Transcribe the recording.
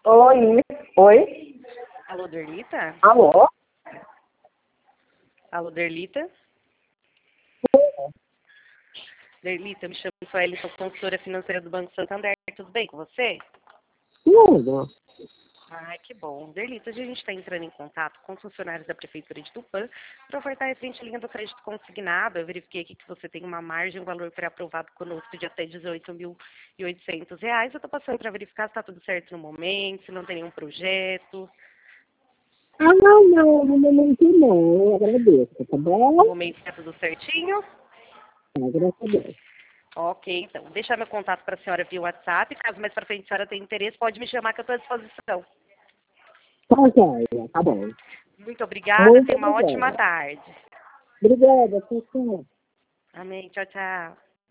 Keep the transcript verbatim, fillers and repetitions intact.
Oi, oi, Alô, Derlita? alô? Alô, Derlita? Derlita, me chamo Sueli, sou consultora financeira do Banco Santander. Tudo bem com você? Tudo. Ai, que bom. Derlita, hoje a gente está entrando em contato com os funcionários da Prefeitura de Tupã para ofertar referente à linha do crédito consignado. Eu verifiquei aqui que você tem uma margem, um valor pré-aprovado conosco de até dezoito mil e oitocentos reais. Eu estou passando para verificar se está tudo certo no momento, se não tem nenhum projeto. Ah, não, não, no momento não, eu agradeço, tá No bom? momento está tudo certinho? Tá, graças a Deus. Ok, então. Deixar meu contato para a senhora via WhatsApp. Caso mais para frente a senhora tenha interesse, pode me chamar que eu estou à disposição. Tá, joia, tá bom. Muito obrigada. Muito Tenha uma ótima obrigada. tarde. Obrigada, tchau, tchau. Amém. Tchau, tchau.